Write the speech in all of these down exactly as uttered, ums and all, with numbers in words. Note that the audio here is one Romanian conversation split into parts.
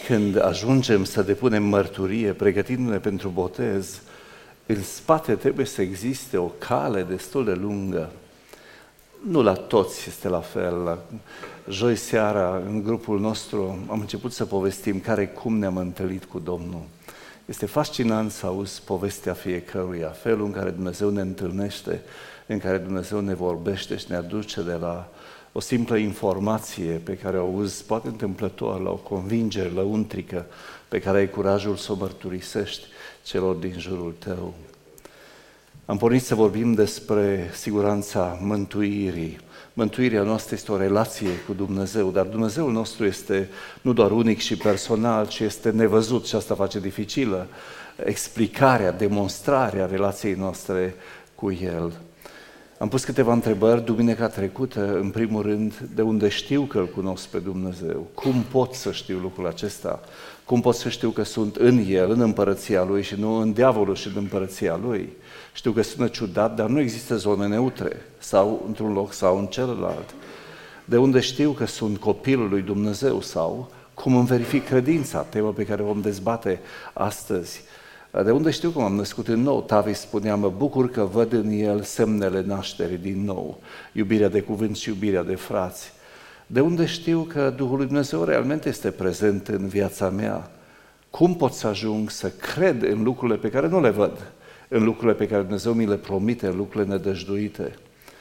când ajungem să depunem mărturie, pregătindu-ne pentru botez, în spate trebuie să existe o cale destul de lungă. Nu la toți este la fel. Joi seara, în grupul nostru, am început să povestim care cum ne-am întâlnit cu Domnul. Este fascinant să auzi povestea fiecăruia, felul în care Dumnezeu ne întâlnește, în care Dumnezeu ne vorbește și ne aduce de la o simplă informație pe care o auzi, poate întâmplător, la o convingere lăuntrică pe care ai curajul să o mărturisești celor din jurul tău. Am pornit să vorbim despre siguranța mântuirii. Mântuirea noastră este o relație cu Dumnezeu, dar Dumnezeul nostru este nu doar unic și personal, ci este nevăzut și asta face dificilă explicarea, demonstrarea relației noastre cu El. Am pus câteva întrebări duminica trecută, în primul rând, de unde știu că Îl cunosc pe Dumnezeu? Cum pot să știu lucrul acesta? Cum pot să știu că sunt în El, în împărăția Lui și nu în diavolul și în împărăția Lui? Știu că sună ciudat, dar nu există zone neutre, sau într-un loc sau în celălalt. De unde știu că sunt copilul lui Dumnezeu sau cum îmi verific credința, temă pe care o vom dezbate astăzi. De unde știu că m-am născut în nou? Tavi spunea, mă bucur că văd în el semnele nașterii din nou, iubirea de cuvânt și iubirea de frați. De unde știu că Duhul lui Dumnezeu realmente este prezent în viața mea? Cum pot să ajung să cred în lucrurile pe care nu le văd, în lucrurile pe care Dumnezeu mi le promite, în lucrurile nedăjduite?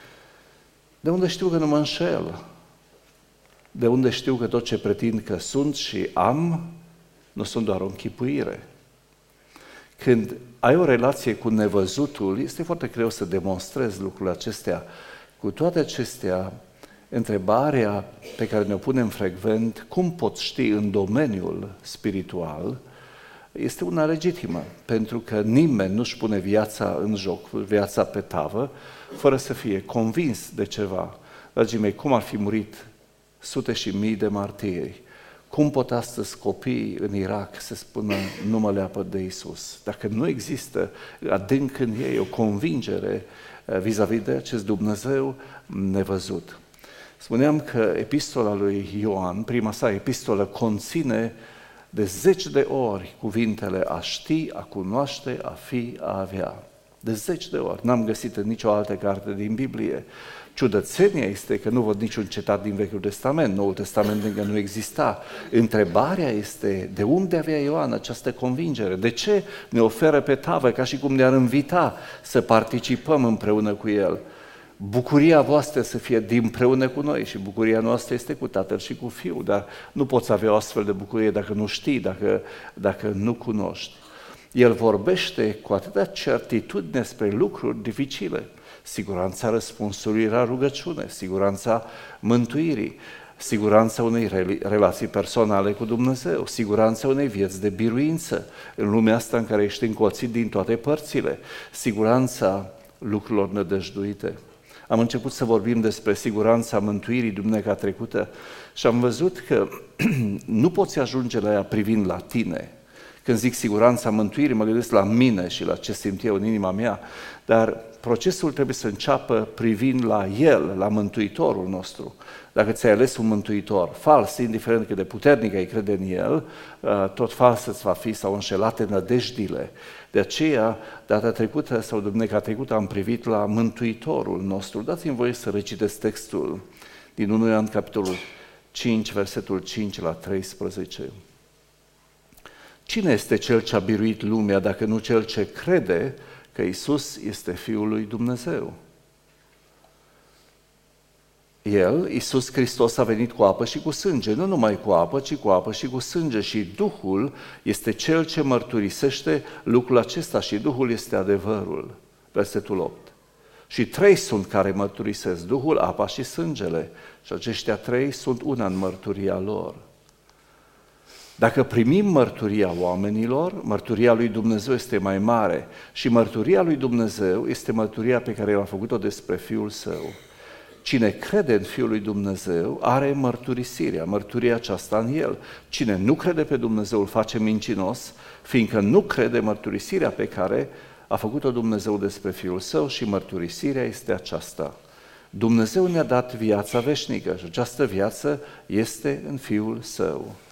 De unde știu că nu mă înșel? De unde știu că tot ce pretind că sunt și am, nu sunt doar o închipuire? Când ai o relație cu nevăzutul, este foarte greu să demonstrezi lucrurile acestea. Cu toate acestea, întrebarea pe care ne-o punem frecvent, cum pot ști în domeniul spiritual, este una legitimă, pentru că nimeni nu-și pune viața în joc, viața pe tavă, fără să fie convins de ceva. Dragii mei, cum ar fi murit sute și mii de martiri? Cum pot astăzi copiii în Irak să spună nu mă leapă de Iisus? Dacă nu există adânc în ei o convingere vis-a-vis de acest Dumnezeu nevăzut. Spuneam că epistola lui Ioan, prima sa epistolă, conține de zeci de ori cuvintele a ști, a cunoaște, a fi, a avea. De zeci de ori. N-am găsit în nicio altă carte din Biblie. Ciudățenia este că nu văd niciun citat din Vechiul Testament, Noul Testament încă nu exista. Întrebarea este, de unde avea Ioan această convingere? De ce ne oferă pe tavă, ca și cum ne-ar invita să participăm împreună cu El? Bucuria voastră să fie dinpreună cu noi și bucuria noastră este cu Tatăl și cu Fiul, dar nu poți avea o astfel de bucurie dacă nu știi, dacă, dacă nu cunoști. El vorbește cu atâta certitudine despre lucruri dificile. Siguranța răspunsului la rugăciune, siguranța mântuirii, siguranța unei relații personale cu Dumnezeu, siguranța unei vieți de biruință în lumea asta în care ești încolțit din toate părțile, siguranța lucrurilor nădăjduite. Am început să vorbim despre siguranța mântuirii duminica trecută și am văzut că nu poți ajunge la ea privind la tine. Când zic siguranța mântuirii, mă gândesc la mine și la ce simt eu în inima mea, dar procesul trebuie să înceapă privind la El, la Mântuitorul nostru. Dacă ți-ai ales un mântuitor fals, indiferent cât de puternic ai crede în El, tot fals îți va fi sau înșelate nădejdile. De aceea, data trecută sau duminica trecută am privit la Mântuitorul nostru. Dați-mi voie să recitesc textul din unu Ioan, capitolul cinci, versetul cinci la treisprezece. Cine este cel ce a biruit lumea dacă nu cel ce crede că Iisus este Fiul lui Dumnezeu? El, Iisus Hristos, a venit cu apă și cu sânge, nu numai cu apă, ci cu apă și cu sânge și Duhul este Cel ce mărturisește lucrul acesta și Duhul este adevărul. Versetul opt. Și trei sunt care mărturisesc, Duhul, apa și sângele, și aceștia trei sunt una în mărturia lor. Dacă primim mărturia oamenilor, mărturia lui Dumnezeu este mai mare și mărturia lui Dumnezeu este mărturia pe care El a făcut-o despre Fiul Său. Cine crede în Fiul lui Dumnezeu are mărturisirea, mărturia aceasta în El. Cine nu crede pe Dumnezeu îl face mincinos, fiindcă nu crede mărturisirea pe care a făcut-o Dumnezeu despre Fiul Său și mărturisirea este aceasta. Dumnezeu ne-a dat viața veșnică și această viață este în Fiul Său.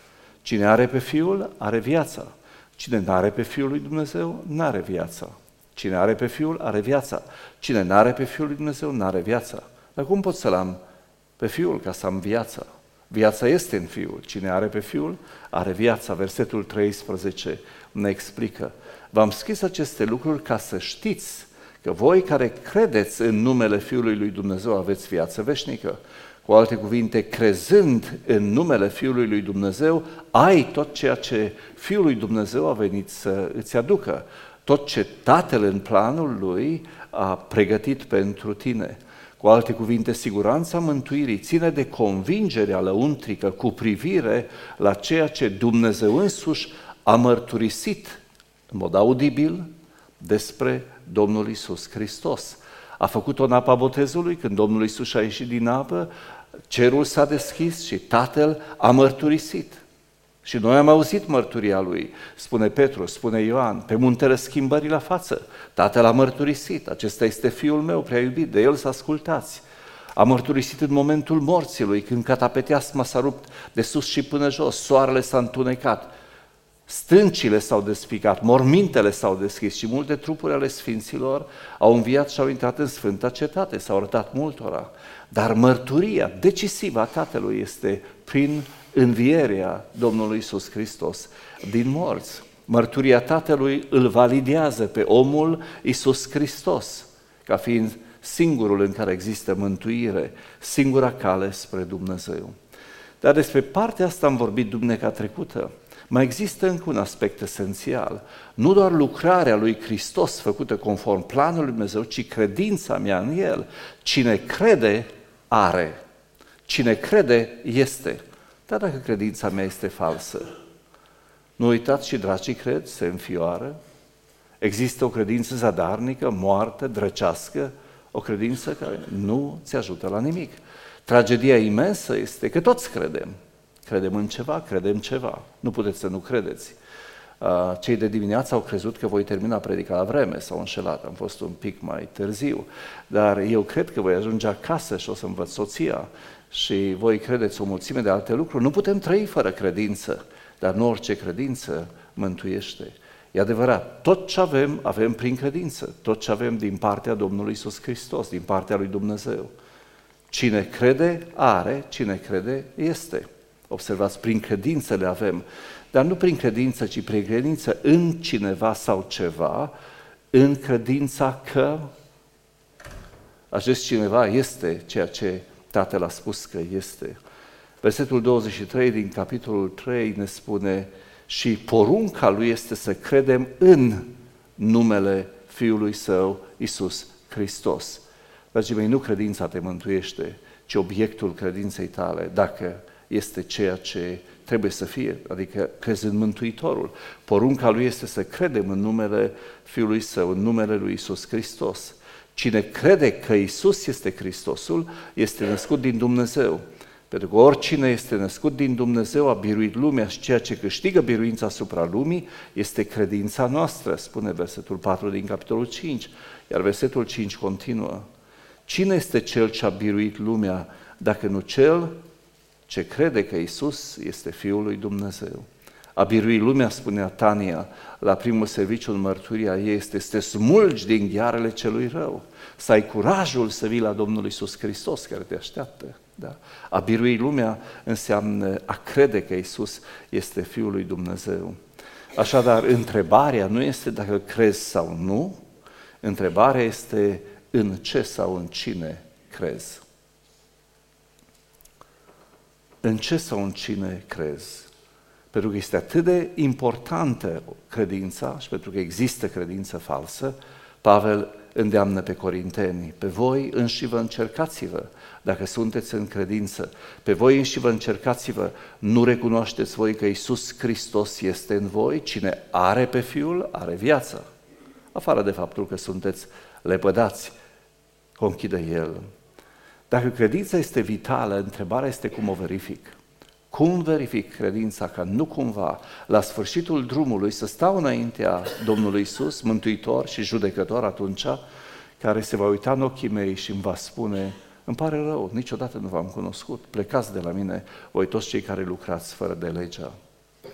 Cine are pe Fiul, are viața. Cine n-are pe Fiul lui Dumnezeu, n-are viața. Cine are pe Fiul, are viața. Cine n-are pe Fiul lui Dumnezeu, n-are viața. Dar cum pot să-L am pe Fiul ca să am viața? Viața este în Fiul. Cine are pe Fiul, are viața. Versetul treisprezece ne explică. V-am scris aceste lucruri ca să știți că voi care credeți în numele Fiului lui Dumnezeu aveți viață veșnică. Cu alte cuvinte, crezând în numele Fiului lui Dumnezeu, ai tot ceea ce Fiul lui Dumnezeu a venit să îți aducă. Tot ce Tatăl în planul Lui a pregătit pentru tine. Cu alte cuvinte, siguranța mântuirii ține de convingerea lăuntrică cu privire la ceea ce Dumnezeu însuși a mărturisit în mod audibil despre Domnul Iisus Hristos. A făcut-o în apa botezului, când Domnul Iisus a ieșit din apă, cerul s-a deschis și Tatăl a mărturisit. Și noi am auzit mărturia Lui, spune Petru, spune Ioan, pe muntele schimbării la față. Tatăl a mărturisit, acesta este Fiul meu prea iubit, de El să ascultați. A mărturisit în momentul morții Lui, când catapeteasma s-a rupt de sus și până jos, soarele s-a întunecat, stâncile s-au despicat, mormintele s-au deschis și multe trupuri ale sfinților au înviat și au intrat în Sfânta Cetate, s-au arătat multora. Dar mărturia decisivă a Tatălui este prin învierea Domnului Iisus Hristos din morți. Mărturia Tatălui îl validează pe omul Iisus Hristos, ca fiind singurul în care există mântuire, singura cale spre Dumnezeu. Dar despre partea asta am vorbit duminica trecută. Mai există încă un aspect esențial. Nu doar lucrarea lui Hristos făcută conform planului lui Dumnezeu, ci credința mea în El. Cine crede, are. Cine crede, este. Dar dacă credința mea este falsă, nu uitați și dracii cred, se înfioară. Există o credință zadarnică, moartă, drăcească, o credință care nu ți ajută la nimic. Tragedia imensă este că toți credem. Credem în ceva, credem ceva. Nu puteți să nu credeți. Cei de dimineață au crezut că voi termina predica la vreme, s-au înșelat, am fost un pic mai târziu, dar eu cred că voi ajunge acasă și o să învăț soția și voi credeți o mulțime de alte lucruri. Nu putem trăi fără credință, dar nu orice credință mântuiește. E adevărat, tot ce avem, avem prin credință, tot ce avem din partea Domnului Iisus Hristos, din partea lui Dumnezeu. Cine crede, are, cine crede, este. Observați, prin credință le avem, dar nu prin credință, ci prin credință în cineva sau ceva, în credința că acest cineva este ceea ce Tatăl a spus că este. Versetul douăzeci și trei din capitolul trei ne spune: și porunca lui este să credem în numele Fiului Său, Iisus Hristos. Dragii mei, nu credința te mântuiește, ci obiectul credinței tale, dacă este ceea ce trebuie să fie, adică crezi în Mântuitorul. Porunca lui este să credem în numele Fiului Său, în numele lui Iisus Hristos. Cine crede că Iisus este Hristosul, este născut din Dumnezeu. Pentru că oricine este născut din Dumnezeu a biruit lumea și ceea ce câștigă biruința asupra lumii este credința noastră, spune versetul patru din capitolul cinci, iar versetul cinci continuă. Cine este cel ce a biruit lumea dacă nu cel ce crede că Iisus este Fiul lui Dumnezeu? A birui lumea, spunea Tania, la primul serviciu în mărturia ei, este să te smulgi din ghearele celui rău, să ai curajul să vii la Domnul Iisus Hristos care te așteaptă. Da? A birui lumea înseamnă a crede că Iisus este Fiul lui Dumnezeu. Așadar, întrebarea nu este dacă crezi sau nu, întrebarea este în ce sau în cine crezi. În ce sau în cine crezi? Pentru că este atât de importantă credința și pentru că există credință falsă, Pavel îndeamnă pe corinteni: pe voi înși vă încercați-vă dacă sunteți în credință, pe voi înși vă încercați-vă, nu recunoașteți voi că Iisus Hristos este în voi? Cine are pe Fiul, are viața, afară de faptul că sunteți lepădați, conchide El. Dacă credința este vitală, întrebarea este cum o verific. Cum verific credința ca nu cumva, la sfârșitul drumului, să stau înaintea Domnului Iisus, Mântuitor și Judecător atunci, care se va uita în ochii mei și îmi va spune: îmi pare rău, niciodată nu v-am cunoscut, plecați de la mine, voi toți cei care lucrați fără de legea.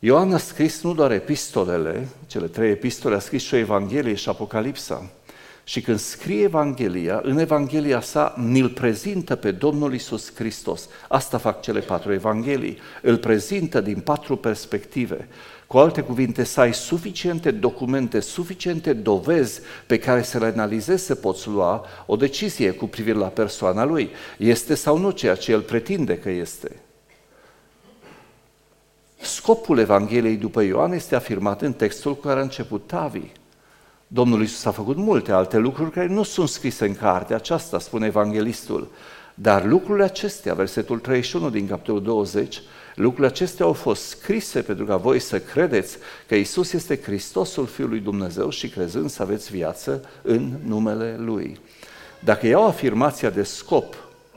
Ioan a scris nu doar epistolele, cele trei epistole, a scris și o Evanghelie și Apocalipsa. Și când scrie Evanghelia, în Evanghelia sa ni-l prezintă pe Domnul Iisus Hristos. Asta fac cele patru Evanghelii. Îl prezintă din patru perspective. Cu alte cuvinte, să ai suficiente documente, suficiente dovezi pe care să le analizezi, să poți lua o decizie cu privire la persoana lui. Este sau nu ceea ce el pretinde că este? Scopul Evangheliei după Ioan este afirmat în textul cu care a început Tavi. Domnul Iisus a făcut multe alte lucruri care nu sunt scrise în cartea aceasta, spune evanghelistul. Dar lucrurile acestea, versetul treizeci și unu din capitolul douăzeci, lucrurile acestea au fost scrise pentru ca voi să credeți că Iisus este Hristosul Fiul lui Dumnezeu și crezând să aveți viață în numele Lui. Dacă iau afirmația de scop,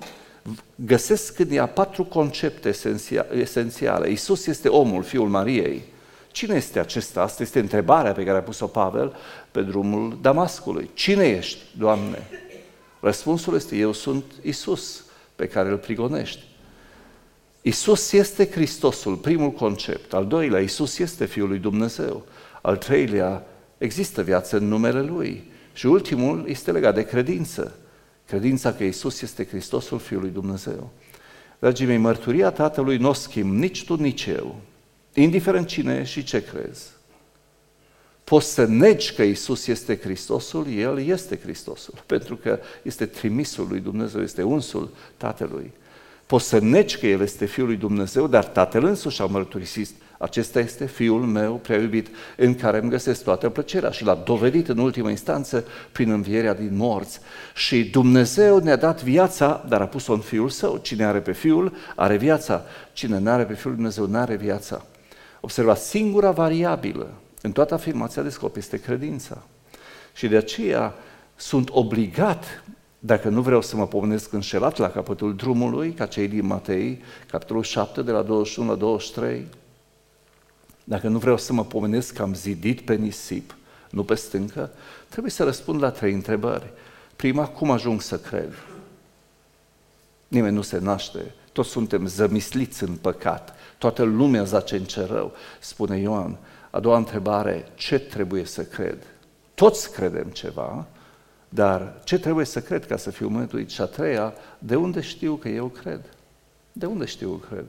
găsesc în ea patru concepte esențiale. Iisus este omul, Fiul Mariei. Cine este acesta? Asta este întrebarea pe care a pus-o Pavel pe drumul Damascului. Cine ești, Doamne? Răspunsul este, eu sunt Iisus pe care îl prigonești. Iisus este Hristosul, primul concept. Al doilea, Iisus este Fiul lui Dumnezeu. Al treilea, există viață în numele Lui. Și ultimul este legat de credință. Credința că Iisus este Hristosul Fiul lui Dumnezeu. Dragii mei, mărturia Tatălui n-o schimb nici tu, nici eu. Indiferent cine și ce crezi. Poți să negi că Iisus este Hristosul, El este Hristosul, pentru că este trimisul lui Dumnezeu, este unsul Tatălui. Poți să negi că El este Fiul lui Dumnezeu, dar Tatăl însuși a mărturisit, acesta este Fiul meu prea iubit, în care îmi găsesc toată plăcerea, și l-a dovedit în ultima instanță prin învierea din morți. Și Dumnezeu ne-a dat viața, dar a pus-o în Fiul Său. Cine are pe Fiul, are viața. Cine nu are pe Fiul lui Dumnezeu, nu are viața. Observați, singura variabilă în toată afirmația de scop este credința. Și de aceea sunt obligat, dacă nu vreau să mă pomenesc înșelat la capătul drumului, ca cei din Matei, capitolul șapte, de la douăzeci și unu la douăzeci și trei, dacă nu vreau să mă pomenesc că am zidit pe nisip, nu pe stâncă, trebuie să răspund la trei întrebări. Prima, cum ajung să cred? Nimeni nu se naște, toți suntem zămisliți în păcat, toată lumea zace în cer rău, spune Ioan. A doua întrebare, ce trebuie să cred? Toți credem ceva, dar ce trebuie să cred ca să fiu mântuit? Și a treia, de unde știu că eu cred? De unde știu că cred?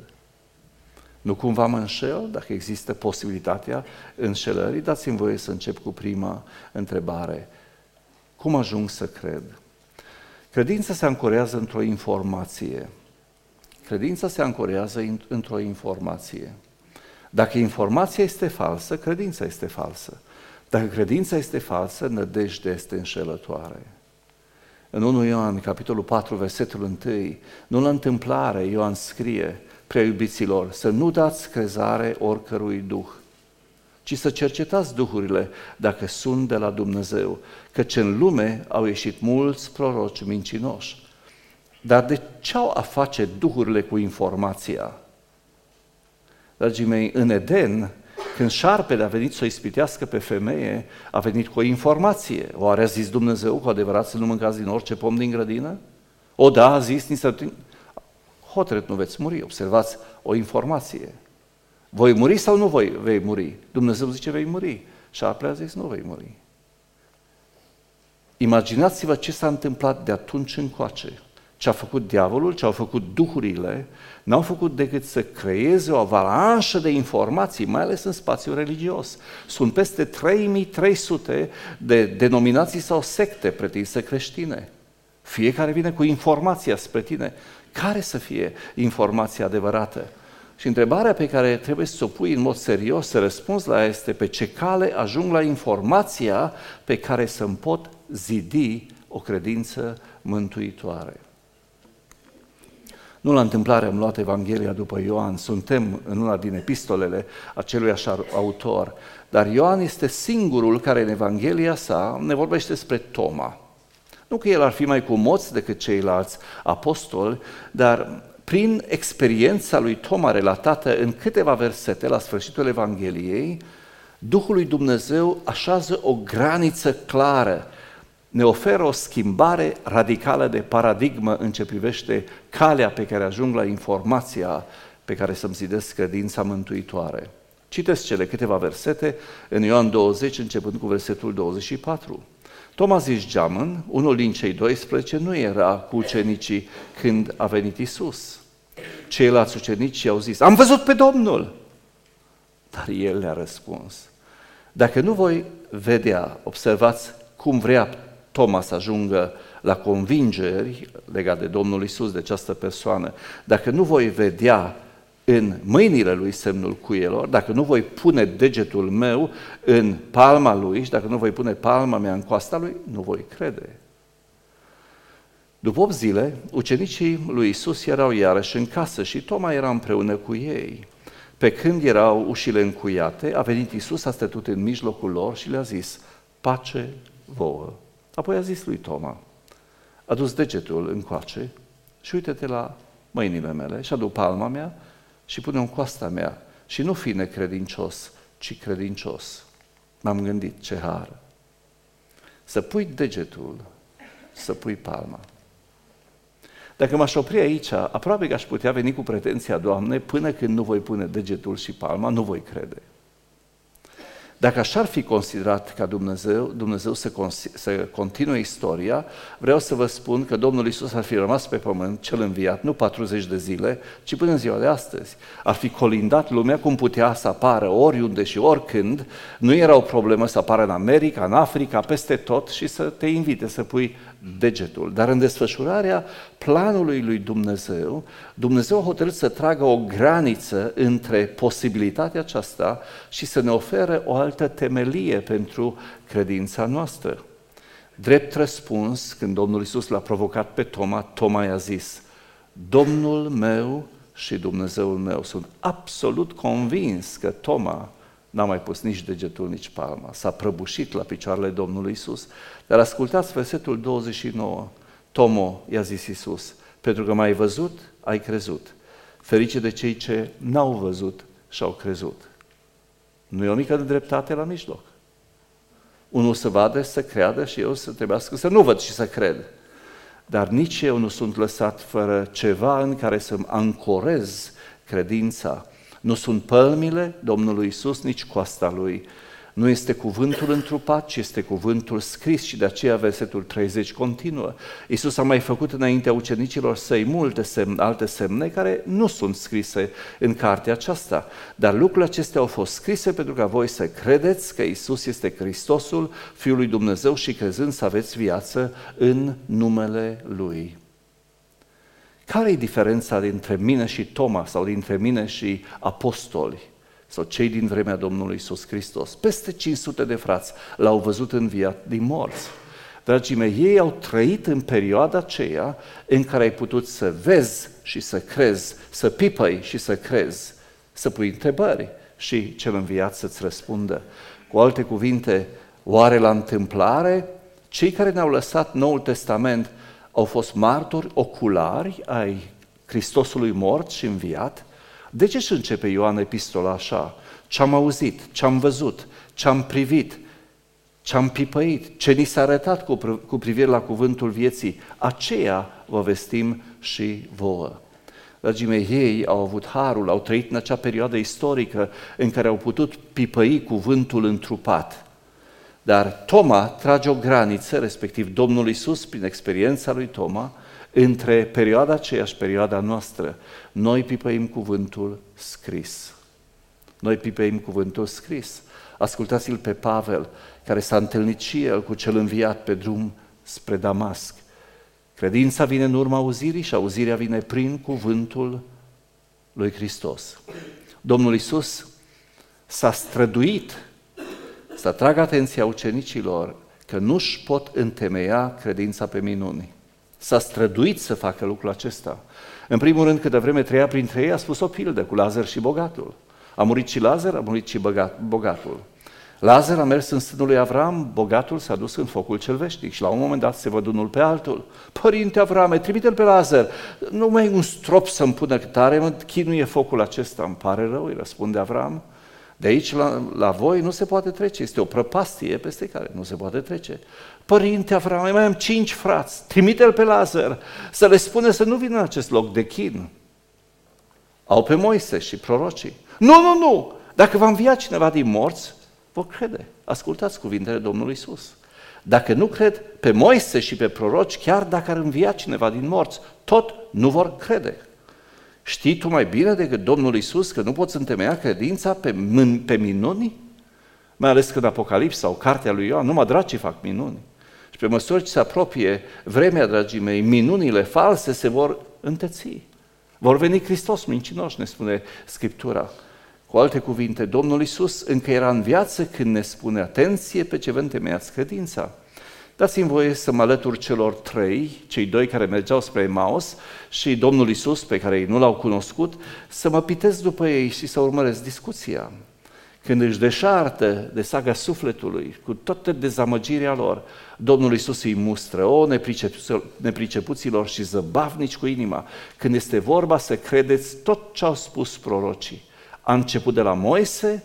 Nu cumva mă înșel, dacă există posibilitatea înșelării? Dați-mi voie să încep cu prima întrebare. Cum ajung să cred? Credința se ancorează într-o informație. Credința se ancorează într-o informație. Dacă informația este falsă, credința este falsă. Dacă credința este falsă, nădejdea este înșelătoare. În unu Ioan, capitolul patru, versetul unu, nu la întâmplare Ioan scrie, prea iubiților, să nu dați crezare oricărui duh, ci să cercetați duhurile dacă sunt de la Dumnezeu, căci în lume au ieșit mulți proroci mincinoși. Dar de ce au a face duhurile cu informația? Dragii mei, în Eden, când șarpele a venit să o ispitească pe femeie, a venit cu o informație. Oare a zis Dumnezeu cu adevărat să nu mâncați din orice pom din grădină? O, da, a zis, ni să... hotărât, nu veți muri. Observați o informație. Voi muri sau nu voi vei muri? Dumnezeu zice, vei muri. Șarpele a zis, nu vei muri. Imaginați-vă ce s-a întâmplat de atunci încoace. Ce a făcut diavolul, ce au făcut duhurile, n-au făcut decât să creeze o avalanșă de informații, mai ales în spațiul religios. Sunt peste trei mii trei sute de denominații sau secte pretinse creștine. Fiecare vine cu informația spre tine. Care să fie informația adevărată? Și întrebarea pe care trebuie să o pui în mod serios, să răspunzi la ea, este pe ce cale ajung la informația pe care să-mi pot zidi o credință mântuitoare. Nu la întâmplare am luat Evanghelia după Ioan, suntem în una din epistolele aceluiași autor, dar Ioan este singurul care în Evanghelia sa ne vorbește despre Toma. Nu că el ar fi mai cumoț decât ceilalți apostoli, dar prin experiența lui Toma relatată în câteva versete la sfârșitul Evangheliei, Duhul lui Dumnezeu așează o graniță clară, ne oferă o schimbare radicală de paradigmă în ce privește calea pe care ajung la informația pe care să-mi zidesc credința mântuitoare. Citesc cele câteva versete în Ioan douăzeci, începând cu versetul douăzeci și patru. Toma zis Geamăn, unul din cei doisprezece, nu era cu ucenicii când a venit Iisus. Ceilalți ucenici i-au zis, am văzut pe Domnul! Dar el le-a răspuns, dacă nu voi vedea, observați cum vrea Toma să ajungă la convingeri legate de Domnul Iisus, de această persoană, dacă nu voi vedea în mâinile lui semnul cuielor, dacă nu voi pune degetul meu în palma lui și dacă nu voi pune palma mea în coasta lui, nu voi crede. După opt zile, ucenicii lui Iisus erau iarăși în casă și Toma era împreună cu ei. Pe când erau ușile încuiate, a venit Iisus, a stătut în mijlocul lor și le-a zis, pace vouă. Apoi a zis lui Toma, adu-ți degetul încoace și uite-te la mâinile mele și adu palma mea și pune-o în coasta mea și nu fi necredincios, ci credincios. M-am gândit, ce har! Să pui degetul, să pui palma. Dacă m-aș opri aici, aproape că aș putea veni cu pretenția, Doamne, până când nu voi pune degetul și palma, nu voi crede. Dacă așa ar fi considerat ca Dumnezeu, Dumnezeu să, să continue istoria, vreau să vă spun că Domnul Iisus ar fi rămas pe pământ, cel înviat, nu patruzeci de zile, ci până în ziua de astăzi. Ar fi colindat lumea cum putea să apară oriunde și oricând, nu era o problemă să apară în America, în Africa, peste tot și să te invite să pui degetul. Dar în desfășurarea planului lui Dumnezeu, Dumnezeu a hotărât să tragă o graniță între posibilitatea aceasta și să ne ofere o altă temelie pentru credința noastră. Drept răspuns, când Domnul Iisus l-a provocat pe Toma, Toma i-a zis, Domnul meu și Dumnezeul meu. Sunt absolut convins că Toma n-a mai pus nici degetul, nici palma. S-a prăbușit la picioarele Domnului Iisus. Dar ascultați versetul douăzeci și nouă. Tomo, i-a zis Iisus, pentru că m-ai văzut, ai crezut. Ferice de cei ce n-au văzut și au crezut. Nu e o mică dreptate la mijloc. Unul să vadă, să creadă și eu să trebuiască să nu văd și să cred. Dar nici eu nu sunt lăsat fără ceva în care să-mi ancorez credința. Nu sunt pălmile Domnului Iisus, nici coasta Lui. Nu este cuvântul întrupat, ci este cuvântul scris și de aceea versetul treizeci continuă. Iisus a mai făcut înaintea ucenicilor săi multe semne, alte semne care nu sunt scrise în cartea aceasta. Dar lucrurile acestea au fost scrise pentru ca voi să credeți că Iisus este Hristosul, Fiul lui Dumnezeu și crezând să aveți viață în numele Lui. Care e diferența dintre mine și Toma sau dintre mine și apostoli sau cei din vremea Domnului Iisus Hristos? Peste cinci sute de frați l-au văzut înviat din morți. Dragii mei, ei au trăit în perioada aceea în care ai putut să vezi și să crezi, să pipăi și să crezi, să pui întrebări și cel înviat să-ți răspundă. Cu alte cuvinte, oare la întâmplare, cei care ne-au lăsat Noul Testament au fost martori oculari ai Hristosului mort și înviat? De ce își începe Ioan epistola așa? Ce-am auzit, ce-am văzut, ce-am privit, ce-am pipăit, ce ni s-a arătat cu, cu privire la cuvântul vieții, aceea vă vestim și vouă. Dragii mei, ei au avut harul, au trăit în acea perioadă istorică în care au putut pipăi cuvântul întrupat. Dar Toma trage o graniță, respectiv Domnul Iisus, prin experiența lui Toma, între perioada aceea și perioada noastră. Noi pipăim cuvântul scris. Noi pipăim cuvântul scris. Ascultați-l pe Pavel, care s-a întâlnit și el cu cel înviat pe drum spre Damasc. Credința vine în urma auzirii și auzirea vine prin cuvântul lui Hristos. Domnul Iisus s-a străduit să atragă atenția ucenicilor că nu-și pot întemeia credința pe minuni. S-a străduit să facă lucrul acesta. În primul rând, câtă vreme trăia printre ei, a spus o pildă cu Lazar și bogatul. A murit și Lazar, a murit și bogatul. Lazar a mers în sânul lui Avram, bogatul s-a dus în focul cel veșnic și la un moment dat se văd unul pe altul. Părinte Avrame, trimite-l pe Lazar, nu mai e un strop să-mi pună tare, mă chinuie focul acesta, îmi pare rău, îi răspunde Avram. De aici la, la voi nu se poate trece, este o prăpastie peste care nu se poate trece. Părinte Avrame, mai am cinci frați, trimite-l pe Lazar, să le spune să nu vină în acest loc de chin. Au pe Moise și prorocii. Nu, nu, nu, Dacă va învia cineva din morți, vor crede. Ascultați cuvintele Domnului Iisus. Dacă nu cred pe Moise și pe proroci, chiar dacă ar învia cineva din morți, tot nu vor crede. Știi tu mai bine decât Domnul Iisus că nu poți întemeia credința pe, pe minuni? Mai ales că în Apocalips sau Cartea lui Ioan, numai dracii fac minuni. Și pe măsură ce se apropie vremea, dragii mei, minunile false se vor înteți. Vor veni Hristos mincinoși, ne spune Scriptura. Cu alte cuvinte, Domnul Iisus încă era în viață când ne spune atenție pe ce vă întemeiați credința. Dați-mi voie să mă alătur celor trei, cei doi care mergeau spre Emaus și Domnul Iisus, pe care ei nu l-au cunoscut, să mă pitesc după ei și să urmăresc discuția. Când își deșartă de saga sufletului, cu toată dezamăgirea lor, Domnul Iisus îi mustră, o nepricepuților și zăbavnici cu inima, când este vorba să credeți tot ce au spus prorocii. A început de la Moise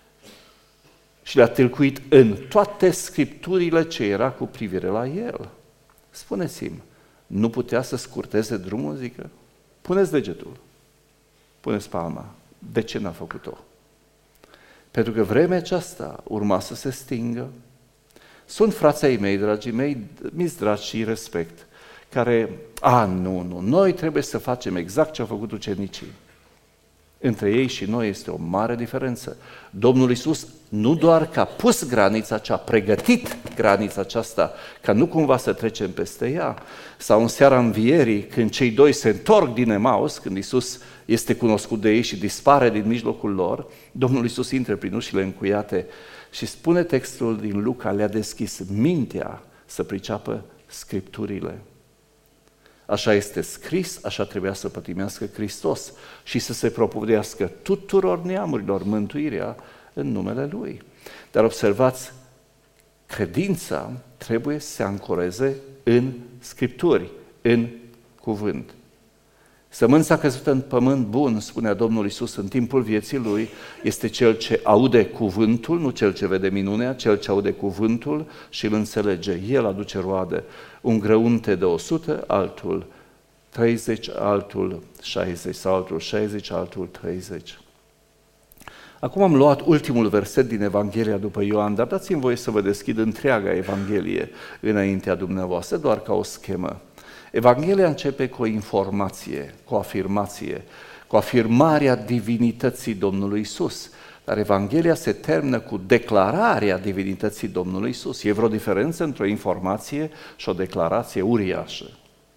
și le-a tâlcuit în toate scripturile ce era cu privire la el. Spuneți-mi, nu putea să scurteze drumul, zică? Puneți degetul, puneți palma. De ce n-a făcut-o? Pentru că vremea aceasta urma să se stingă. Sunt frații mei, dragii mei, mi-s dragi și respect, care, a, nu, nu, noi trebuie să facem exact ce au făcut ucenicii. Între ei și noi este o mare diferență. Domnul Iisus nu doar că a pus granița, ci a pregătit granița aceasta, ca nu cumva să trecem peste ea, sau în seara învierii, când cei doi se întorc din Emaus, când Iisus este cunoscut de ei și dispare din mijlocul lor, Domnul Iisus intră prin ușile încuiate și spune textul din Luca, le-a deschis mintea să priceapă Scripturile. Așa este scris, așa trebuia să pătimească Hristos și să se propovăduiască tuturor neamurilor mântuirea în numele Lui. Dar observați, credința trebuie să se ancoreze în Scripturi, în cuvânt. Sămânța căzută în pământ bun, spunea Domnul Iisus în timpul vieții Lui, este cel ce aude cuvântul, nu cel ce vede minunea, cel ce aude cuvântul și îl înțelege. El aduce roade. Un grăunte de o sută, altul treizeci, altul șaizeci, sau altul șaizeci, altul treizeci. Acum am luat ultimul verset din Evanghelia după Ioan, dar dați-mi voie să vă deschid întreaga Evanghelie înaintea dumneavoastră, doar ca o schemă. Evanghelia începe cu o informație, cu o afirmație, cu afirmarea divinității Domnului Iisus. Dar Evanghelia se termină cu declararea divinității Domnului Iisus. E vreo diferență între o informație și o declarație uriașă?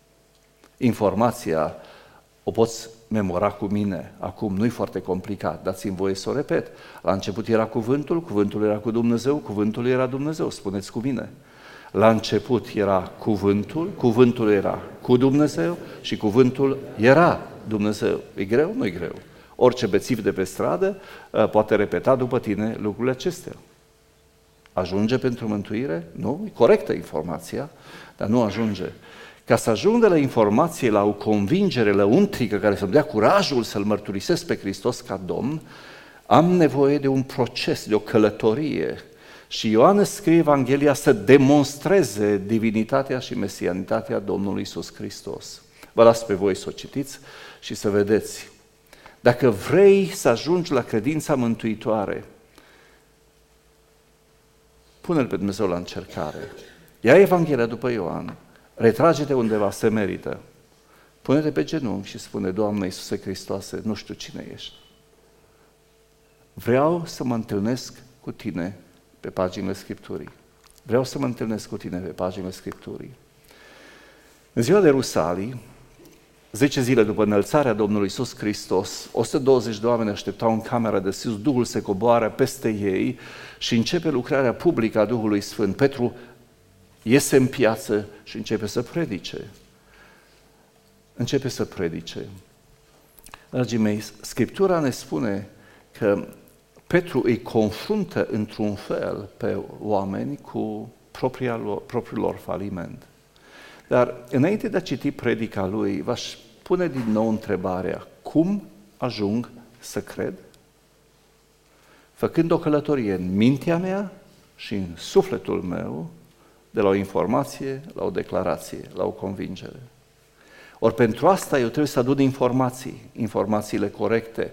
Informația o poți memora cu mine, acum nu e foarte complicat, dați-mi voie să o repet. La început era cuvântul, cuvântul era cu Dumnezeu, cuvântul era Dumnezeu, spuneți cu mine. La început era cuvântul, cuvântul era cu Dumnezeu și cuvântul era Dumnezeu. E greu? Nu e greu. Orice bețiv de pe stradă poate repeta după tine lucrurile acestea. Ajunge pentru mântuire? Nu, e corectă informația, dar nu ajunge. Ca să ajung de la informație la o convingere lăuntrică care să-mi dea curajul să-L mărturisesc pe Hristos ca Domn, am nevoie de un proces, de o călătorie. Și Ioan scrie Evanghelia să demonstreze divinitatea și mesianitatea Domnului Iisus Hristos. Vă las pe voi să o citiți și să vedeți. Dacă vrei să ajungi la credința mântuitoare, pune-L pe Dumnezeu la încercare. Ia Evanghelia după Ioan, retrage-te undeva, se merită. Pune-te pe genunchi și spune, Doamne Iisuse Hristoase, nu știu cine ești. Vreau să mă întâlnesc cu Tine pe paginile Scripturii. Vreau să mă întâlnesc cu Tine pe paginile Scripturii. În ziua de Rusalii, zece zile după înălțarea Domnului Iisus Hristos, o sută douăzeci de oameni așteptau în camera de sus, Duhul se coboară peste ei și începe lucrarea publică a Duhului Sfânt. Petru iese în piață și începe să predice. Începe să predice. Dragii mei, Scriptura ne spune că Petru îi confruntă într-un fel pe oameni cu propria lor, propriul lor faliment. Dar înainte de a citi predica lui, v-aș pune din nou întrebarea, cum ajung să cred? Făcând o călătorie în mintea mea și în sufletul meu, de la o informație la o declarație, la o convingere. Ori pentru asta eu trebuie să adun informații, informațiile corecte,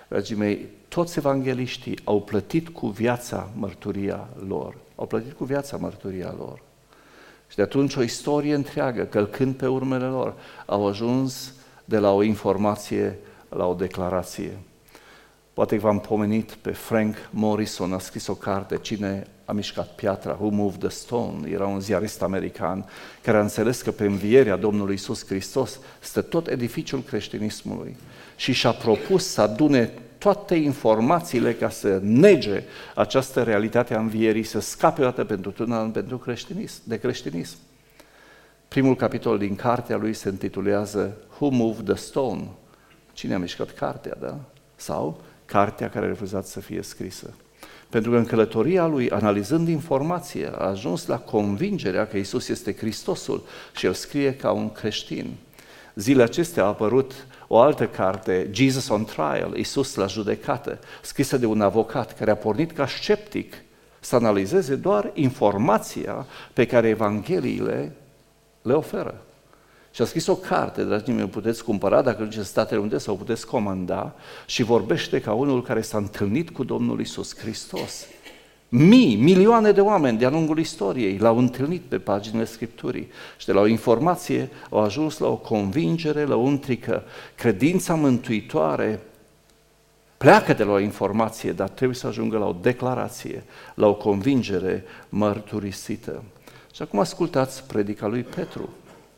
Dragii mei, toți evangeliștii au plătit cu viața mărturia lor. Au plătit cu viața mărturia lor. Și de atunci o istorie întreagă, călcând pe urmele lor, au ajuns de la o informație la o declarație. Poate că v-am pomenit pe Frank Morrison, a scris o carte, Cine a mișcat piatra, Who Moved the Stone? Era un ziarist american care a înțeles că pe învierea Domnului Iisus Hristos stă tot edificiul creștinismului și și-a propus să adune toate informațiile ca să nege această realitate a învierii, să scape o dată pentru totdeauna pentru creștinism, de creștinism. Primul capitol din cartea lui se intitulează Who Moved the Stone? Cine a mișcat cartea, da? Sau cartea care a refuzat să fie scrisă. Pentru că în călătoria lui, analizând informație, a ajuns la convingerea că Iisus este Hristosul și el scrie ca un creștin. Zilele acestea a apărut o altă carte, Jesus on Trial, Iisus la judecată, scrisă de un avocat care a pornit ca sceptic să analizeze doar informația pe care Evangheliile le oferă. Și a scris o carte, dragii mei, o puteți cumpăra dacă duceți în Statele Unite sau o puteți comanda, și vorbește ca unul care s-a întâlnit cu Domnul Iisus Hristos. Mii, milioane de oameni de-a lungul istoriei l-au întâlnit pe paginile Scripturii și de la o informație au ajuns la o convingere lăuntrică. Credința mântuitoare pleacă de la o informație, dar trebuie să ajungă la o declarație, la o convingere mărturisită. Și acum ascultați predica lui Petru.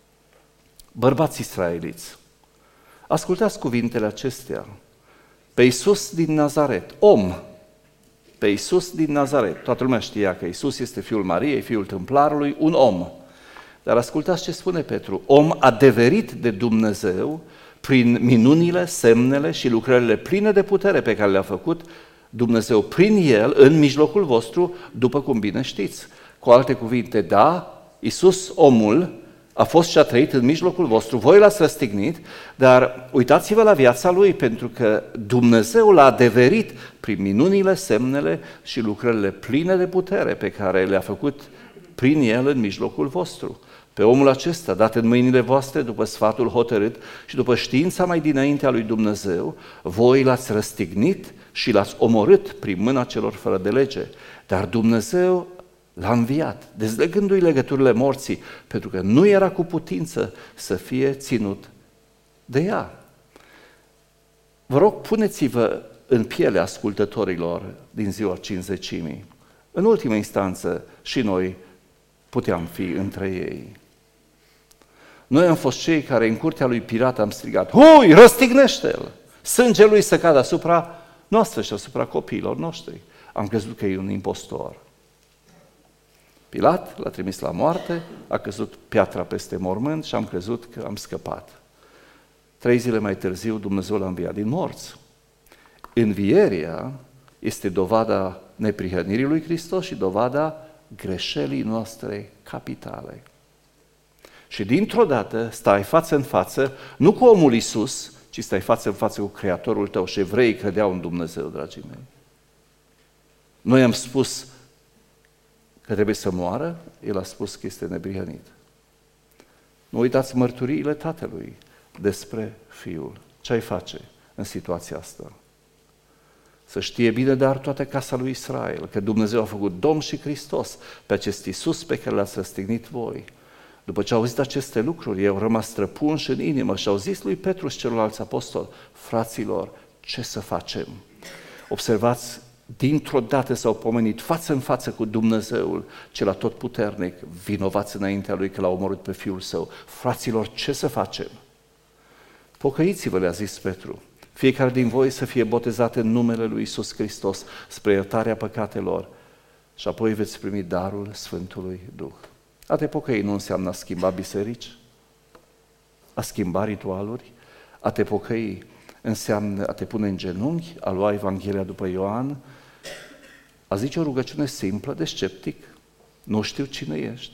Bărbați israeliți, ascultați cuvintele acestea. Pe Iisus din Nazaret, om, pe Iisus din Nazaret, toată lumea știa că Iisus este fiul Mariei, fiul tâmplarului, un om. Dar ascultați ce spune Petru, om adeverit de Dumnezeu prin minunile, semnele și lucrările pline de putere pe care le-a făcut Dumnezeu prin el în mijlocul vostru, după cum bine știți. Cu alte cuvinte, da, Iisus, omul, a fost și a trăit în mijlocul vostru, voi l-ați răstignit, dar uitați-vă la viața lui, pentru că Dumnezeu l-a adeverit prin minunile, semnele și lucrările pline de putere pe care le-a făcut prin el în mijlocul vostru. Pe omul acesta, dat în mâinile voastre după sfatul hotărât și după știința mai dinaintea lui Dumnezeu, voi l-ați răstignit și l-ați omorât prin mâna celor fără de lege. Dar Dumnezeu l-a înviat, dezlegându-i legăturile morții, pentru că nu era cu putință să fie ținut de ea. Vă rog, puneți-vă în pielea ascultătorilor din ziua cincizecimii. În ultima instanță și noi puteam fi între ei. Noi am fost cei care în curtea lui Pilat am strigat, hui, răstignește-l! Sângele lui să cadă asupra noastră și asupra copiilor noștri. Am crezut că e un impostor. Pilat l-a trimis la moarte, a căzut piatra peste mormânt și am crezut că am scăpat. Trei zile mai târziu Dumnezeu l-a înviat din morți. Învierea este dovada neprihănirii lui Hristos și dovada greșelii noastre capitale. Și dintr-o dată stai față în față, nu cu omul Iisus, ci stai față în față cu Creatorul tău. Și evreii credeau în Dumnezeu, dragii mei. Noi am spus că trebuie să moară, el a spus că este neprihănit. Nu uitați mărturiile tatălui despre fiul. Ce ai face în situația asta? Să știe bine, dar toată casa lui Israel, că Dumnezeu a făcut Domn și Hristos pe acest Iisus pe care l-ați răstignit voi. După ce au auzit aceste lucruri, ei au rămas străpunși în inimă și au zis lui Petru și celorlalți apostoli, fraților, ce să facem? Observați, dintr-o dată s-au pomenit față în față cu Dumnezeul cel atotputernic, vinovați înaintea lui că l-a omorât pe fiul său. Fraților, ce să facem? Pocăiți-vă, le-a zis Petru. Fiecare din voi să fie botezat în numele lui Iisus Hristos spre iertarea păcatelor și apoi veți primi darul Sfântului Duh. A te pocăi nu înseamnă a schimba biserici, a schimba ritualuri. A te pocăi înseamnă a te pune în genunchi, a lua Evanghelia după Ioan, a zice o rugăciune simplă de sceptic, nu știu cine ești.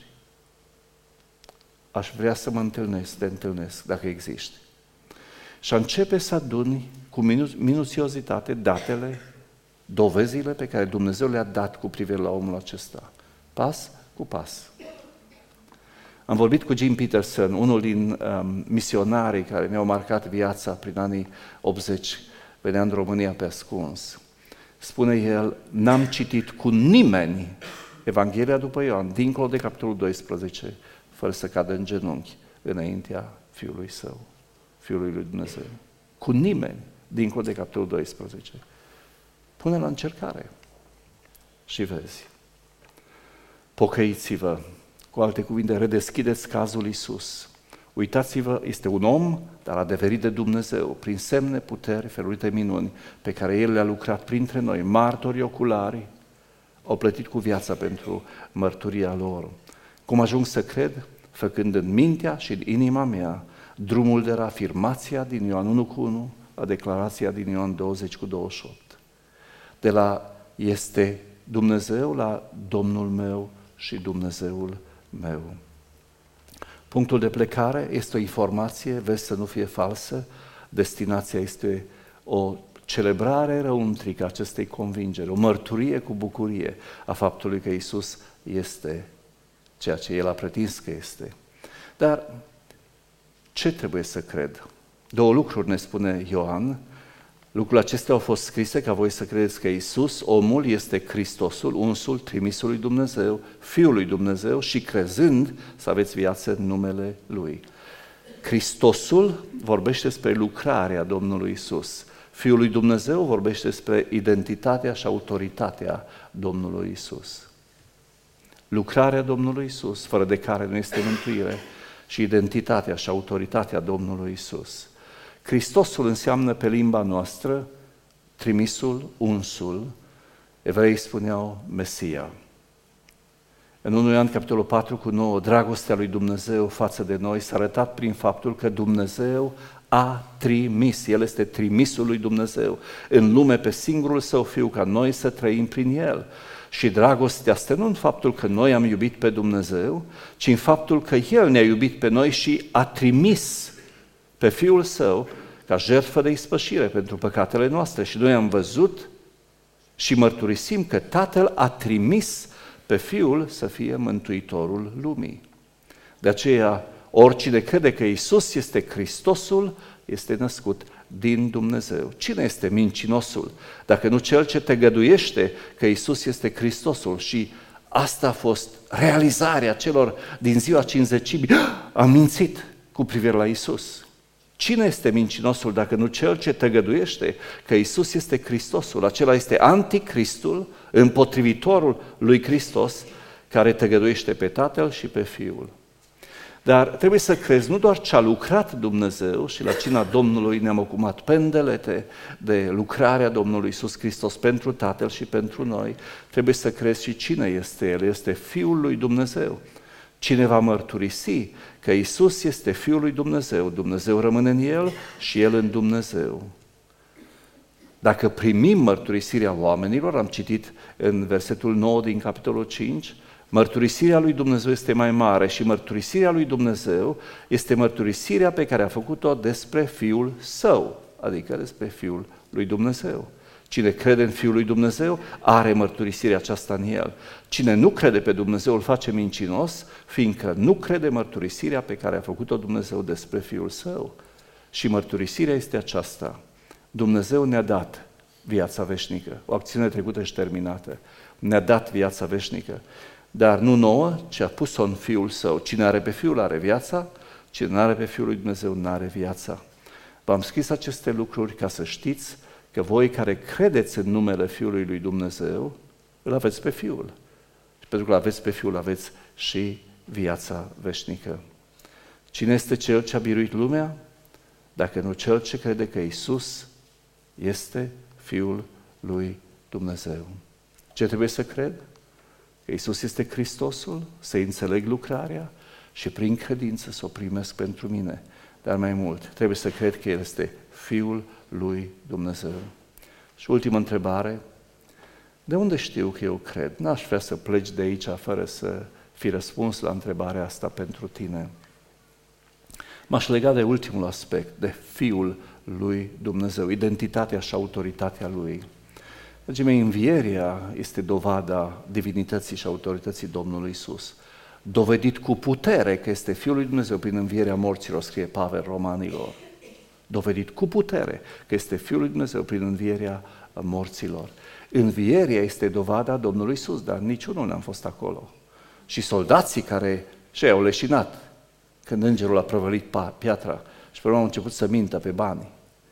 Aș vrea să mă întâlnesc, te întâlnesc, dacă existi. Și a începe să aduni cu minu- minuțiozitate datele, dovezile pe care Dumnezeu le-a dat cu privire la omul acesta, pas cu pas. Am vorbit cu Jim Peterson, unul din um, misionarii care mi-au marcat viața prin anii optzeci. venea în România pe ascuns. Spune el, n-am citit cu nimeni Evanghelia după Ioan, dincolo de capitolul doisprezece, fără să cadă în genunchi înaintea Fiului Său, Fiului lui Dumnezeu. Cu nimeni, dincolo de capitolul doisprezece. Pune la încercare și vezi. Pocăiți-vă, cu alte cuvinte, redeschideți cazul Iisus. Uitați-vă, este un om, dar adeverit de Dumnezeu, prin semne, puteri, felurite minuni, pe care El le-a lucrat printre noi, martori oculari, au plătit cu viața pentru mărturia lor. Cum ajung să cred? Făcând în mintea și în inima mea drumul de la afirmația din Ioan unu cu unu la declarația din Ioan douăzeci cu douăzeci și opt. De la este Dumnezeu la Domnul meu și Dumnezeul meu. Punctul de plecare este o informație, vezi să nu fie falsă, destinația este o celebrare răuntrică a acestei convingeri, o mărturie cu bucurie a faptului că Iisus este ceea ce El a pretins că este. Dar ce trebuie să cred? Două lucruri ne spune Ioan. Lucrurile acestea au fost scrise ca voi să credeți că Iisus, omul, este Hristosul, unsul, trimisul lui Dumnezeu, Fiul lui Dumnezeu și crezând să aveți viață în numele Lui. Hristosul vorbește despre lucrarea Domnului Iisus. Fiul lui Dumnezeu vorbește despre identitatea și autoritatea Domnului Iisus. Lucrarea Domnului Iisus, fără de care nu este mântuire, și identitatea și autoritatea Domnului Iisus. Hristosul înseamnă pe limba noastră trimisul, unsul, evreii spuneau Mesia. În unu Ioan, capitolul patru cu nouă, dragostea lui Dumnezeu față de noi s-a arătat prin faptul că Dumnezeu a trimis, El este trimisul lui Dumnezeu în lume pe singurul Său Fiu ca noi să trăim prin El. Și dragostea asta nu în faptul că noi am iubit pe Dumnezeu, ci în faptul că El ne-a iubit pe noi și a trimis pe Fiul Său ca jertfă de ispășire pentru păcatele noastre. Și noi am văzut și mărturisim că Tatăl a trimis pe Fiul să fie Mântuitorul lumii. De aceea, oricine crede că Iisus este Hristosul, este născut din Dumnezeu. Cine este mincinosul? Dacă nu cel ce te găduiește că Iisus este Hristosul. Și asta a fost realizarea celor din ziua cincizecimii. Am mințit cu privire la Iisus. Cine este mincinosul dacă nu cel ce tăgăduiește că Iisus este Hristosul? Acela este anticristul, împotrivitorul lui Hristos, care tăgăduiește pe Tatăl și pe Fiul. Dar trebuie să crezi nu doar ce a lucrat Dumnezeu, și la cina Domnului ne-am ocupat pendelete de lucrarea Domnului Iisus Hristos pentru Tatăl și pentru noi, trebuie să crezi și cine este El, este Fiul lui Dumnezeu. Cine va mărturisi că Iisus este Fiul lui Dumnezeu, Dumnezeu rămâne în El și El în Dumnezeu. Dacă primim mărturisirea oamenilor, am citit în versetul nouă din capitolul cinci, mărturisirea lui Dumnezeu este mai mare și mărturisirea lui Dumnezeu este mărturisirea pe care a făcut-o despre Fiul Său, adică despre Fiul lui Dumnezeu. Cine crede în Fiul lui Dumnezeu are mărturisirea aceasta în El. Cine nu crede pe Dumnezeu îl face mincinos, fiindcă nu crede mărturisirea pe care a făcut-o Dumnezeu despre Fiul Său. Și mărturisirea este aceasta. Dumnezeu ne-a dat viața veșnică, o acțiune trecută și terminată. Ne-a dat viața veșnică, dar nu nouă, ci a pus-o în Fiul Său. Cine are pe Fiul are viața, cine nu are pe Fiul lui Dumnezeu nu are viața. V-am scris aceste lucruri ca să știți că voi care credeți în numele Fiului lui Dumnezeu, îl aveți pe Fiul. Și pentru că îl aveți pe Fiul, aveți și viața veșnică. Cine este Cel ce a biruit lumea? Dacă nu Cel ce crede că Iisus este Fiul lui Dumnezeu. Ce trebuie să cred? Că Iisus este Hristosul, să înțeleg lucrarea și prin credință să o primesc pentru mine. Dar mai mult, trebuie să cred că El este Fiul lui Dumnezeu. Și ultima întrebare, de unde știu că eu cred? N-aș vrea să pleci de aici fără să fi răspuns la întrebarea asta pentru tine. M-aș lega de ultimul aspect, de Fiul lui Dumnezeu, identitatea și autoritatea Lui. Dragii mei, învierea este dovada divinității și autorității Domnului Iisus. Dovedit cu putere că este Fiul lui Dumnezeu prin învierea morților, scrie Pavel Romanilor. dovedit cu putere că este Fiul lui Dumnezeu prin învierea morților. Învierea este dovada Domnului Iisus, dar niciunul n-am fost acolo. Și soldații care și au leșinat când îngerul a prăvălit piatra și pe urmă au început să mintă pe bani.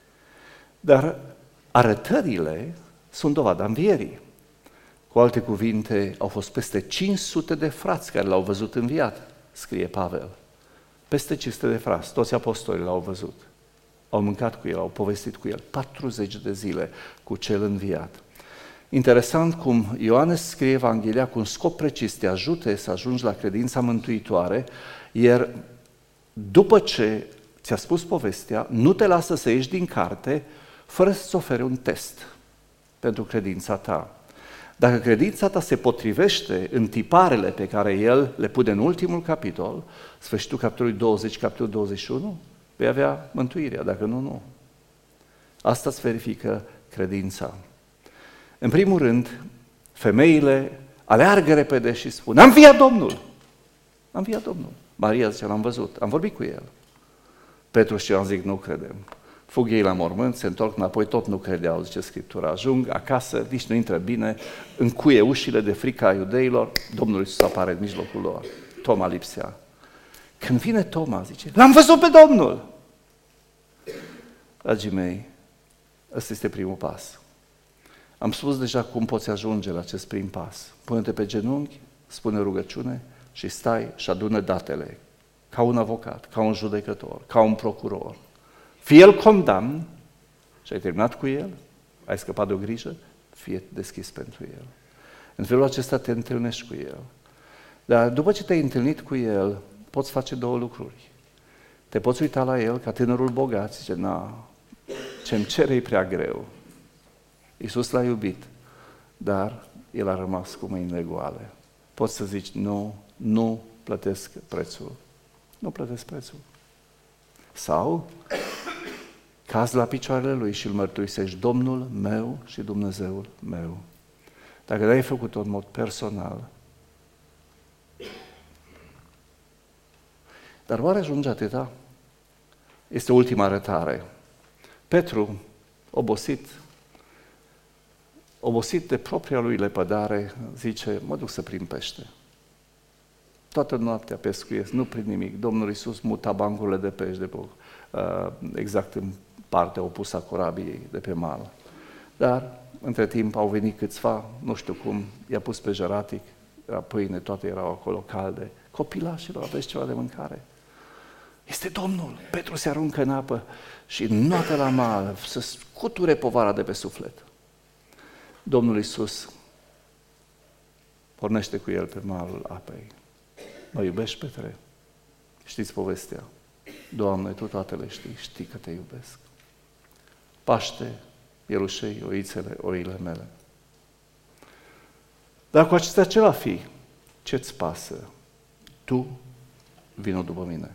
Dar arătările sunt dovada învierii. Cu alte cuvinte, au fost peste cinci sute de frați care l-au văzut înviat, scrie Pavel. Peste cinci sute de frați, toți apostolii l-au văzut. Au mâncat cu el, au povestit cu el, patruzeci de zile cu cel înviat. Interesant cum Ioan scrie Evanghelia cu un scop precis, te ajute să ajungi la credința mântuitoare, iar după ce ți-a spus povestea, nu te lasă să ieși din carte fără să-ți ofere un test pentru credința ta. Dacă credința ta se potrivește în tiparele pe care el le pune în ultimul capitol, sfârșitul capitolului douăzeci, capitolul douăzeci și unu, vei avea mântuirea, dacă nu, nu. Asta îți verifică credința. În primul rând, femeile aleargă repede și spun, am înviat Domnul! Am înviat Domnul. Maria zice, l-am văzut, am vorbit cu el. Petru și Ioan zic, nu credem. Fug ei la mormânt, se întorc înapoi, tot nu credeau, zice Scriptura. Ajung acasă, nici nu intră bine, încuie ușile de frică a iudeilor, Domnul Iisus apare în mijlocul lor. Toma lipsea. Când vine Toma, zice, l-am văzut pe Domnul! Dragii mei, ăsta este primul pas. Am spus deja cum poți ajunge la acest prim pas. Pune-te pe genunchi, spune rugăciune și stai și adună datele, ca un avocat, ca un judecător, ca un procuror. Fie el condamn și ai terminat cu el, ai scăpat de o grijă, fie deschis pentru el. În felul acesta te întâlnești cu el. Dar după ce te-ai întâlnit cu el, poți face două lucruri. Te poți uita la el ca tânărul bogat, zice, na, ce-mi cere e prea greu. Iisus l-a iubit, dar el a rămas cu mâinile goale. Poți să zici, nu, nu plătesc prețul. Nu plătesc prețul. Sau cazi la picioarele lui și îl mărturisești, Domnul meu și Dumnezeul meu. Dacă l-ai făcut-o în mod personal, dar oare ajunge atâta? Este ultima arătare. Petru, obosit, obosit de propria lui lepădare, zice, mă duc să prind pește. Toată noaptea pescuiesc, nu prind nimic. Domnul Iisus muta bancurile de pești de pe, uh, exact în partea opusă a corabiei, de pe mal. Dar, între timp, au venit câțiva, nu știu cum, i-a pus pe jăratic, era pâine, toate erau acolo calde. Copilașilor, aveți ceva de mâncare? Este Domnul! Petru se aruncă în apă și înoată la mal, să scuture povara de pe suflet. Domnul Iisus pornește cu el pe malul apei. Mă iubești, Petre? Știți povestea? Doamne, Tu toate le știi, știi că Te iubesc. Paște, ielușei, oițele, oile mele. Dar cu acestea ce va fi? Ce-ți pasă? Tu vino după mine.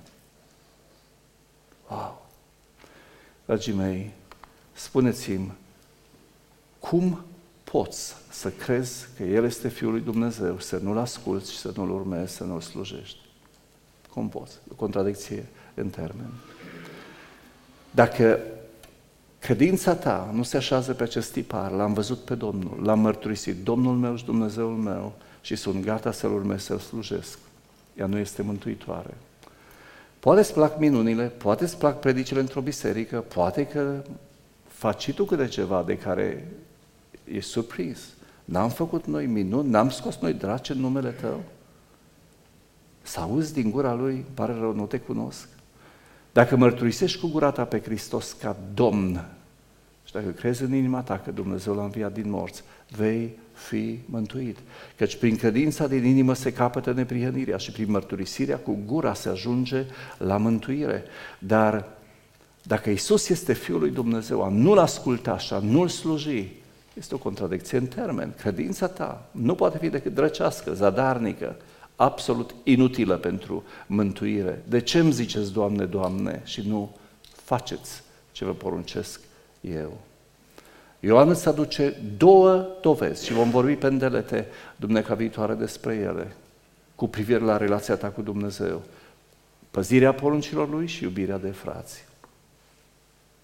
Wow! Dragii mei, spuneți-mi, cum poți să crezi că El este Fiul lui Dumnezeu, să nu-L asculți și să nu-L urmezi, să nu-L slujești? Cum poți? O contradicție în termeni. Dacă credința ta nu se așează pe acest tipar, l-am văzut pe Domnul, l-am mărturisit, Domnul meu și Dumnezeul meu și sunt gata să-L urmez, să-L slujesc, ea nu este mântuitoare. Poate îți plac minunile, poate îți plac predicile într-o biserică, poate că faci și tu câte ceva de care ești surprins. N-am făcut noi minuni, n-am scos noi draci în numele Tău? Să auzi din gura Lui, pare rău, nu Te cunosc. Dacă mărturisești cu gura ta pe Hristos ca Domn și dacă crezi în inima ta că Dumnezeu L-a înviat din morți, vei fi mântuit. Căci prin credința din inimă se capătă neprihănirea și prin mărturisirea cu gura se ajunge la mântuire. Dar dacă Iisus este Fiul lui Dumnezeu, a nu-L asculta și a nu-L sluji, este o contradicție în termeni. Credința ta nu poate fi decât drăcească, zadarnică, absolut inutilă pentru mântuire. De ce îmi ziceți, Doamne, Doamne, și nu faceți ce vă poruncesc eu? Ioan îți aduce două dovezi și vom vorbi pe îndelete duminica viitoare despre ele, cu privire la relația ta cu Dumnezeu. Păzirea poruncilor Lui și iubirea de frați.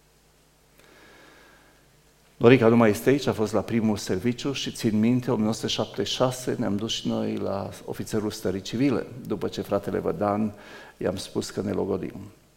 Norica nu mai este aici, a fost la primul serviciu și țin minte, o mie nouă sute șaptezeci și șase ne-am dus și noi la ofițerul stării civile, după ce fratele Vădan i-am spus că ne logodim.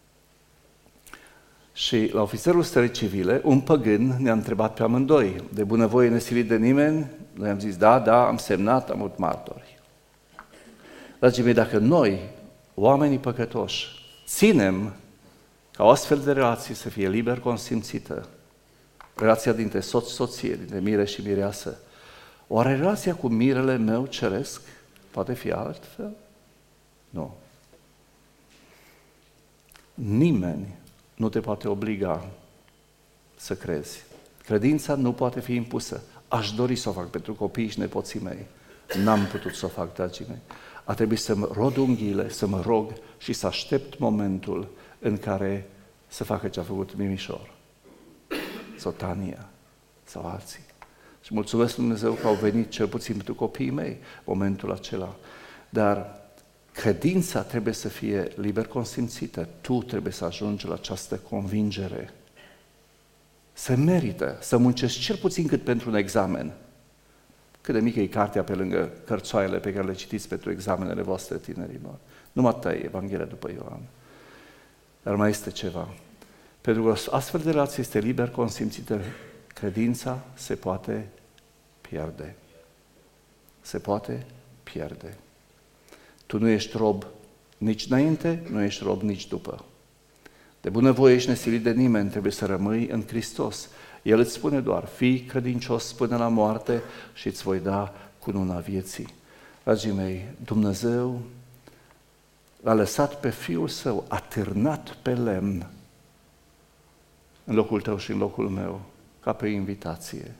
Și la ofițerul stării civile, un păgân ne-a întrebat pe amândoi, de bunăvoie nesilit de nimeni? Noi am zis, da, da, am semnat, am avut martori. Dragii mei, dacă noi, oamenii păcătoși, ținem ca o astfel de relație să fie liber consimțită, relația dintre soț-soție, dintre mire și mireasă, oare relația cu mirele meu ceresc poate fi altfel? Nu. Nimeni nu te poate obliga să crezi. Credința nu poate fi impusă. Aș dori să o fac pentru copiii și nepoții mei. N-am putut să o fac, dragii mei. A trebuit să-mi rod unghiile, să mă rog și să aștept momentul în care să facă ce a făcut Mimișor, sau Tania, sau alții. Și mulțumesc lui Dumnezeu că au venit cel puțin pentru copiii mei momentul acela. Dar credința trebuie să fie liber consimțită. Tu trebuie să ajungi la această convingere. Se merită să muncești cel puțin cât pentru un examen. Cât de mică e cartea pe lângă cărțoaiele pe care le citiți pentru examenele voastre, tinerilor. Numai ta e Evanghelia după Ioan. Dar mai este ceva. Pentru că astfel de relație este liber consimțită, credința se poate pierde. Se poate pierde. Tu nu ești rob nici înainte, nu ești rob nici după. De bunăvoie ești nesilit de nimeni, trebuie să rămâi în Hristos. El îți spune doar, fii credincios până la moarte și îți voi da cununa vieții. Dragii mei, Dumnezeu l-a lăsat pe Fiul Său atârnat pe lemn în locul tău și în locul meu, ca pe invitație.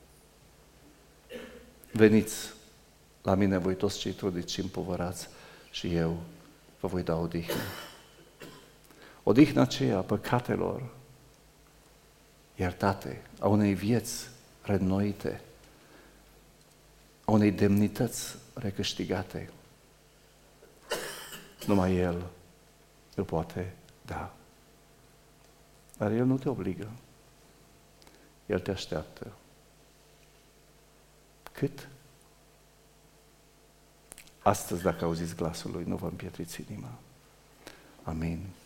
Veniți la mine voi toți cei trudiți și împovărați și eu vă voi da odihnă. Odihna aceea a păcatelor iertate, a unei vieți reînnoite, a unei demnități recâștigate. Numai El îl poate da. Dar El nu te obligă. El te așteaptă. Cât? Astăzi, dacă auziți glasul Lui, nu vă împietriți inima. Amin.